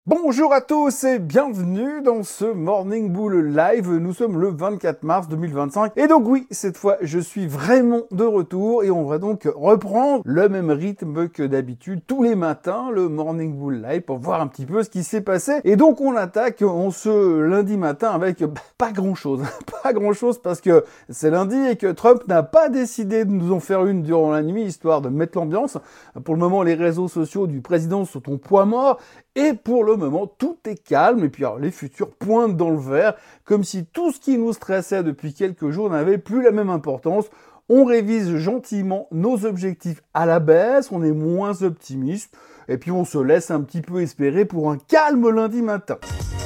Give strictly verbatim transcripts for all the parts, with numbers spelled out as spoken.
Bonjour à tous et bienvenue dans ce Morning Bull Live. Nous sommes le vingt-quatre mars deux mille vingt-cinq et donc oui, cette fois je suis vraiment de retour et on va donc reprendre le même rythme que d'habitude tous les matins, le Morning Bull Live, pour voir un petit peu ce qui s'est passé. Et donc on attaque on ce lundi matin avec bah, pas grand chose, pas grand chose parce que c'est lundi et que Trump n'a pas décidé de nous en faire une durant la nuit histoire de mettre l'ambiance. Pour le moment, les réseaux sociaux du président sont au point mort. Et pour le moment, tout est calme et puis alors, les futurs pointent dans le vert, comme si tout ce qui nous stressait depuis quelques jours n'avait plus la même importance. On révise gentiment nos objectifs à la baisse, on est moins optimiste, et puis on se laisse un petit peu espérer pour un calme lundi matin.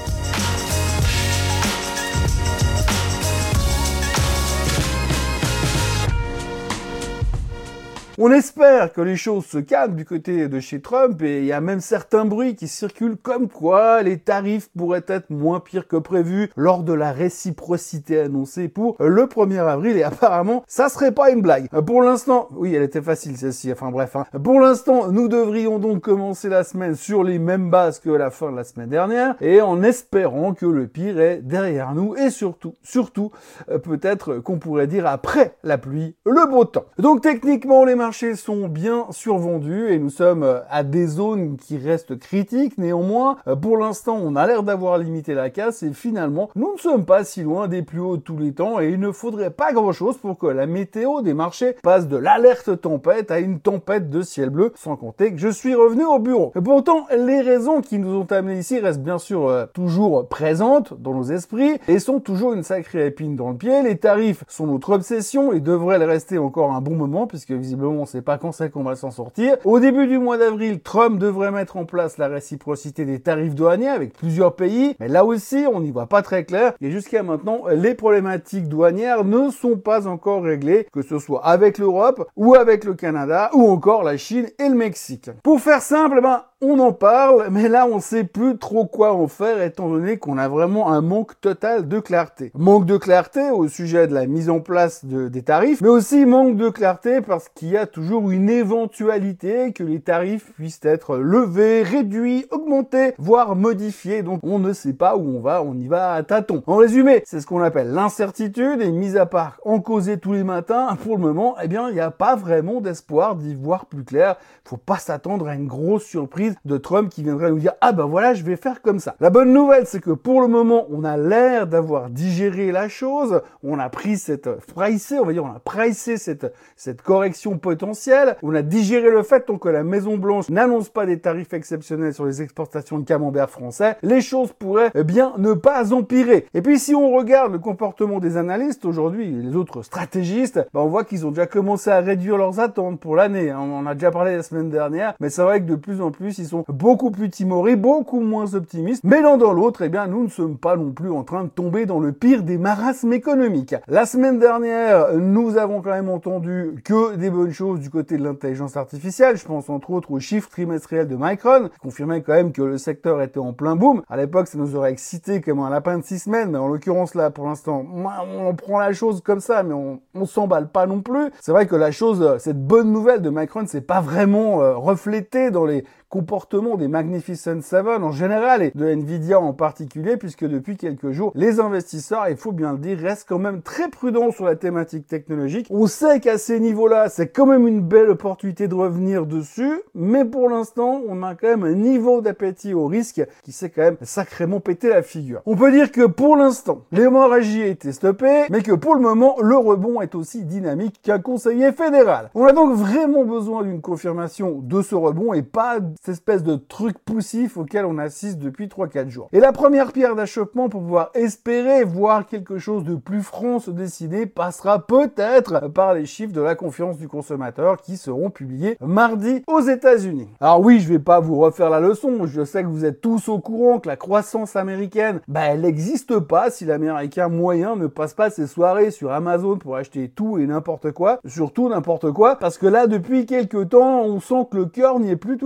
On espère que les choses se calment du côté de chez Trump et il y a même certains bruits qui circulent comme quoi les tarifs pourraient être moins pires que prévu lors de la réciprocité annoncée pour le premier avril et apparemment ça serait pas une blague. Pour l'instant, oui elle était facile celle-ci, enfin bref. Hein. Pour l'instant, nous devrions donc commencer la semaine sur les mêmes bases que la fin de la semaine dernière et en espérant que le pire est derrière nous et surtout, surtout, peut-être qu'on pourrait dire après la pluie, le beau temps. Donc techniquement les marchés Les marchés sont bien survendus et nous sommes à des zones qui restent critiques. Néanmoins, pour l'instant, on a l'air d'avoir limité la casse et finalement, nous ne sommes pas si loin des plus hauts de tous les temps et il ne faudrait pas grand-chose pour que la météo des marchés passe de l'alerte tempête à une tempête de ciel bleu, sans compter que je suis revenu au bureau. Et pourtant, les raisons qui nous ont amenés ici restent bien sûr euh, toujours présentes dans nos esprits et sont toujours une sacrée épine dans le pied. Les tarifs sont notre obsession et devraient le rester encore un bon moment puisque visiblement on sait pas quand c'est qu'on va s'en sortir. Au début du mois d'avril, Trump devrait mettre en place la réciprocité des tarifs douaniers avec plusieurs pays, mais là aussi, on n'y voit pas très clair. Et jusqu'à maintenant, les problématiques douanières ne sont pas encore réglées, que ce soit avec l'Europe ou avec le Canada ou encore la Chine et le Mexique. Pour faire simple, ben, on en parle, mais là, on sait plus trop quoi en faire étant donné qu'on a vraiment un manque total de clarté. Manque de clarté au sujet de la mise en place de, des tarifs, mais aussi manque de clarté parce qu'il y a toujours une éventualité que les tarifs puissent être levés, réduits, augmentés, voire modifiés. Donc, on ne sait pas où on va, on y va à tâtons. En résumé, c'est ce qu'on appelle l'incertitude et mis à part en causer tous les matins, pour le moment, eh bien, il n'y a pas vraiment d'espoir d'y voir plus clair. Faut pas s'attendre à une grosse surprise de Trump qui viendrait nous dire « Ah ben voilà, je vais faire comme ça ». La bonne nouvelle, c'est que pour le moment, on a l'air d'avoir digéré la chose, on a pris cette pricé, on va dire, on a pricé cette, cette correction potentielle, on a digéré le fait donc que la Maison-Blanche n'annonce pas des tarifs exceptionnels sur les exportations de camembert français, les choses pourraient eh bien ne pas empirer. Et puis si on regarde le comportement des analystes aujourd'hui, et les autres stratégistes, ben on voit qu'ils ont déjà commencé à réduire leurs attentes pour l'année. On en a déjà parlé la semaine dernière, mais c'est vrai que de plus en plus, ils sont beaucoup plus timorés, beaucoup moins optimistes. Mais l'un dans l'autre, eh bien, nous ne sommes pas non plus en train de tomber dans le pire des marasmes économiques. La semaine dernière, nous avons quand même entendu que des bonnes choses du côté de l'intelligence artificielle. Je pense entre autres aux chiffres trimestriels de Micron, qui confirmaient quand même que le secteur était en plein boom. À l'époque, ça nous aurait excité comme un lapin de six semaines, mais en l'occurrence là, pour l'instant, on prend la chose comme ça, mais on, on s'emballe pas non plus. C'est vrai que la chose, cette bonne nouvelle de Micron, c'est pas vraiment euh, reflété dans les comportement des Magnificent Seven en général et de Nvidia en particulier, puisque depuis quelques jours, les investisseurs, il faut bien le dire, restent quand même très prudents sur la thématique technologique. On sait qu'à ces niveaux-là, c'est quand même une belle opportunité de revenir dessus, mais pour l'instant, on a quand même un niveau d'appétit au risque qui s'est quand même sacrément pété la figure. On peut dire que pour l'instant, l'hémorragie a été stoppée, mais que pour le moment, le rebond est aussi dynamique qu'un conseiller fédéral. On a donc vraiment besoin d'une confirmation de ce rebond et pas cette espèce de truc poussif auquel on assiste depuis trois quatre jours. Et la première pierre d'achoppement pour pouvoir espérer voir quelque chose de plus franc se dessiner passera peut-être par les chiffres de la confiance du consommateur qui seront publiés mardi aux États-Unis. Alors oui, je vais pas vous refaire la leçon, je sais que vous êtes tous au courant que la croissance américaine, bah elle n'existe pas si l'américain moyen ne passe pas ses soirées sur Amazon pour acheter tout et n'importe quoi, surtout n'importe quoi, parce que là depuis quelques temps, on sent que le cœur n'y est plus tout à fait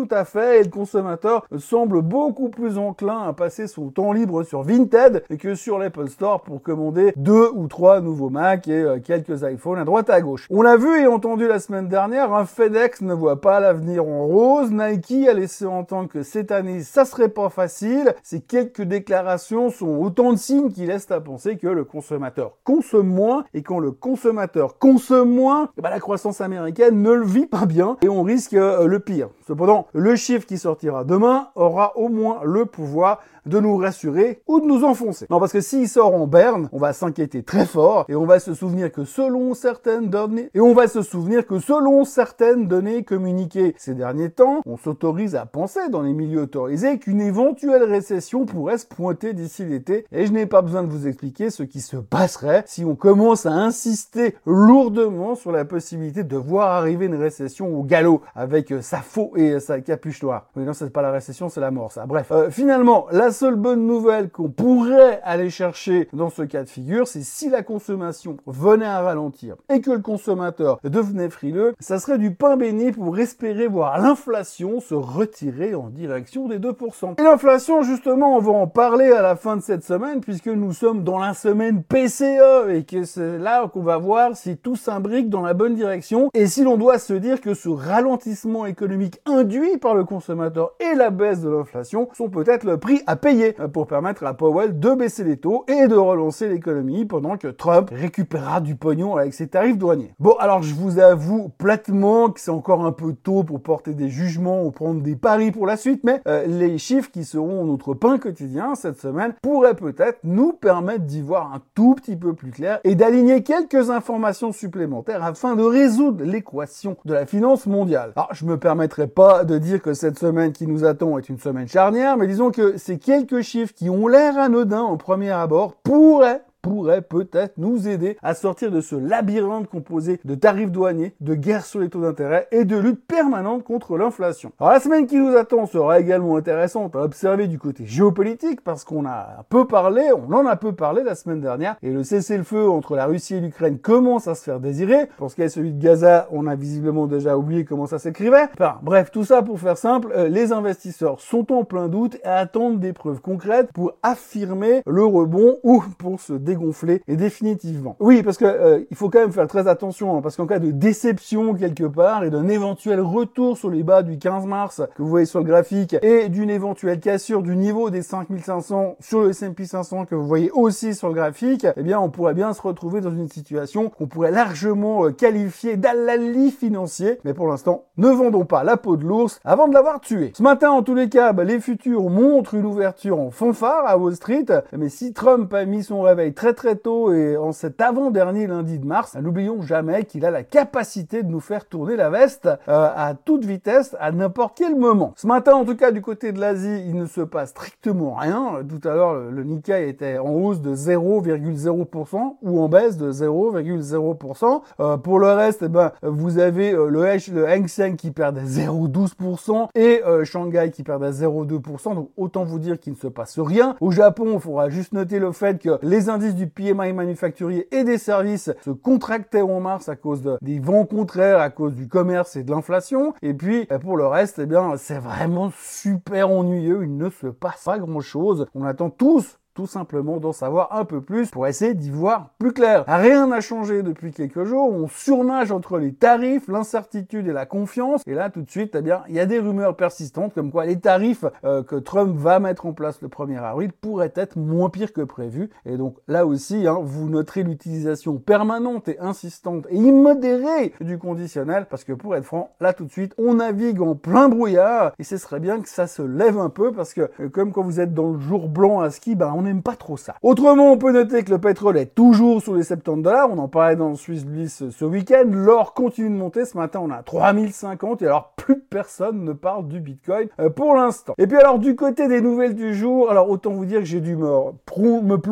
d'intérêt et le consommateur semble beaucoup plus enclin à passer son temps libre sur Vinted que sur l'Apple Store pour commander deux ou trois nouveaux Mac et euh, quelques iPhones à droite à gauche. On l'a vu et entendu la semaine dernière, un FedEx ne voit pas l'avenir en rose. Nike a laissé entendre que cette année, ça serait pas facile. Ces quelques déclarations sont autant de signes qui laissent à penser que le consommateur consomme moins et quand le consommateur consomme moins, eh ben la croissance américaine ne le vit pas bien et on risque euh, le pire. Cependant, le chiffre qui sortira demain aura au moins le pouvoir de nous rassurer ou de nous enfoncer. Non, parce que s'il sort en berne, on va s'inquiéter très fort et on va se souvenir que selon certaines données, et on va se souvenir que selon certaines données communiquées ces derniers temps, on s'autorise à penser dans les milieux autorisés qu'une éventuelle récession pourrait se pointer d'ici l'été. Et je n'ai pas besoin de vous expliquer ce qui se passerait si on commence à insister lourdement sur la possibilité de voir arriver une récession au galop avec sa faux et sa capuche noire. Oui, non, c'est pas la récession, c'est la mort, ça. Bref, euh, finalement, la seule bonne nouvelle qu'on pourrait aller chercher dans ce cas de figure, c'est si la consommation venait à ralentir et que le consommateur devenait frileux, ça serait du pain béni pour espérer voir l'inflation se retirer en direction des deux pour cent. Et l'inflation, justement, on va en parler à la fin de cette semaine puisque nous sommes dans la semaine P C E et que c'est là qu'on va voir si tout s'imbrique dans la bonne direction et si l'on doit se dire que ce ralentissement économique induit par le consommateur et la baisse de l'inflation sont peut-être le prix à payer pour permettre à Powell de baisser les taux et de relancer l'économie pendant que Trump récupérera du pognon avec ses tarifs douaniers. Bon, alors je vous avoue platement que c'est encore un peu tôt pour porter des jugements ou prendre des paris pour la suite, mais euh, les chiffres qui seront notre pain quotidien cette semaine pourraient peut-être nous permettre d'y voir un tout petit peu plus clair et d'aligner quelques informations supplémentaires afin de résoudre l'équation de la finance mondiale. Alors, je me permettrai pas de dire que cette semaine qui nous attend est une semaine charnière, mais disons que ces quelques chiffres qui ont l'air anodins au premier abord pourraient pourrait peut-être nous aider à sortir de ce labyrinthe composé de tarifs douaniers, de guerre sur les taux d'intérêt et de lutte permanente contre l'inflation. Alors la semaine qui nous attend sera également intéressante à observer du côté géopolitique parce qu'on a un peu parlé, on en a peu parlé la semaine dernière et le cessez-le-feu entre la Russie et l'Ukraine commence à se faire désirer. Pour ce qui est celui de Gaza, on a visiblement déjà oublié comment ça s'écrivait. Enfin bref, tout ça pour faire simple, euh, les investisseurs sont en plein doute et attendent des preuves concrètes pour affirmer le rebond ou pour se dégonfler et définitivement. Oui, parce que euh, il faut quand même faire très attention, hein, parce qu'en cas de déception quelque part et d'un éventuel retour sur les bas du quinze mars que vous voyez sur le graphique et d'une éventuelle cassure du niveau des cinq mille cinq cents sur le S and P cinq cents que vous voyez aussi sur le graphique, eh bien on pourrait bien se retrouver dans une situation qu'on pourrait largement euh, qualifier d'halali financier, mais pour l'instant, ne vendons pas la peau de l'ours avant de l'avoir tué. Ce matin, en tous les cas, bah, les futurs montrent une ouverture en fanfare à Wall Street, mais si Trump a mis son réveil très très tôt et en cet avant-dernier lundi de mars, n'oublions jamais qu'il a la capacité de nous faire tourner la veste euh, à toute vitesse à n'importe quel moment. Ce matin, en tout cas, du côté de l'Asie, il ne se passe strictement rien. Tout à l'heure, le, le Nikkei était en hausse de zéro virgule zéro pour cent ou en baisse de zéro virgule zéro pour cent. Euh, pour le reste, eh ben, vous avez euh, le, H, le Hang Seng qui perd de zéro virgule douze pour cent et euh, Shanghai qui perd de zéro virgule deux pour cent. Donc autant vous dire qu'il ne se passe rien. Au Japon, il faudra juste noter le fait que les indices du P M I manufacturier et des services se contractaient en mars à cause de, des vents contraires, à cause du commerce et de l'inflation. Et puis, pour le reste, eh bien, c'est vraiment super ennuyeux. Il ne se passe pas grand chose. On attend tous tout simplement d'en savoir un peu plus pour essayer d'y voir plus clair. Rien n'a changé depuis quelques jours, on surnage entre les tarifs, l'incertitude et la confiance, et là tout de suite, eh bien, il y a des rumeurs persistantes comme quoi les tarifs euh, que Trump va mettre en place le premier avril pourraient être moins pires que prévu, et donc là aussi, hein, vous noterez l'utilisation permanente et insistante et immodérée du conditionnel, parce que pour être franc, là tout de suite, on navigue en plein brouillard, et ce serait bien que ça se lève un peu, parce que euh, comme quand vous êtes dans le jour blanc à ski, ben on n'aime pas trop ça. Autrement, on peut noter que le pétrole est toujours sous les soixante-dix dollars. On en parlait dans le Swiss Bliss ce week-end. L'or continue de monter. Ce matin, on a trois mille cinquante et alors plus personne ne parle du Bitcoin euh, pour l'instant. Et puis alors, du côté des nouvelles du jour, alors autant vous dire que j'ai dû me, me plomber.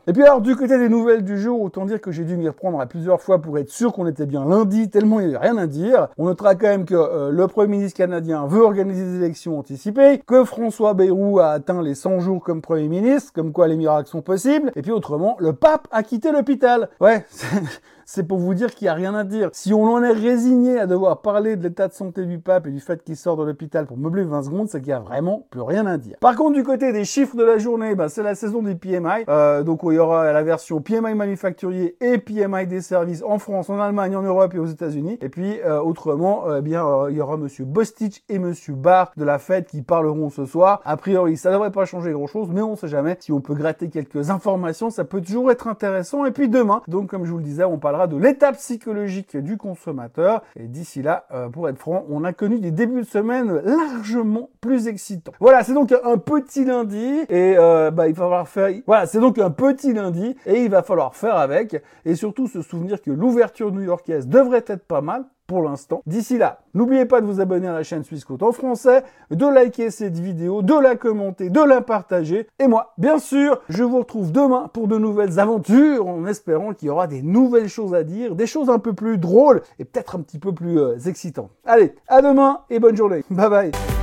Et puis alors, du côté des nouvelles du jour, autant dire que j'ai dû m'y reprendre à plusieurs fois pour être sûr qu'on était bien lundi, tellement il n'y avait rien à dire. On notera quand même que euh, le Premier ministre canadien veut organiser des élections anticipées, que François Bayrou a atteint les cent jours comme Premier ministre, comme quoi les miracles sont possibles, et puis autrement, le pape a quitté l'hôpital. Ouais, c'est pour vous dire qu'il n'y a rien à dire. Si on en est résigné à devoir parler de l'état de santé du pape et du fait qu'il sort de l'hôpital pour meubler vingt secondes, c'est qu'il n'y a vraiment plus rien à dire. Par contre, du côté des chiffres de la journée, bah, c'est la saison des P M I. Euh, donc, il y aura la version P M I manufacturier et P M I des services en France, en Allemagne, en Europe et aux États-Unis. Et puis, euh, autrement, euh, eh bien, euh, il y aura Monsieur Bostich et Monsieur Barr de la Fed qui parleront ce soir. A priori, ça devrait pas changer grand-chose, mais on sait jamais. Si on peut gratter quelques informations, ça peut toujours être intéressant. Et puis demain, donc comme je vous le disais, on parlera de l'état psychologique du consommateur. Et d'ici là, euh, pour être franc, on a connu des débuts de semaine largement plus excitants. Voilà, c'est donc un petit lundi et euh, bah il va falloir faire. Voilà, c'est donc un petit lundi et il va falloir faire avec et surtout se souvenir que l'ouverture new-yorkaise devrait être pas mal pour l'instant. D'ici là, n'oubliez pas de vous abonner à la chaîne Swissquote en français, de liker cette vidéo, de la commenter, de la partager. Et moi, bien sûr, je vous retrouve demain pour de nouvelles aventures, en espérant qu'il y aura des nouvelles choses à dire, des choses un peu plus drôles et peut-être un petit peu plus euh, excitantes. Allez, à demain et bonne journée. Bye bye.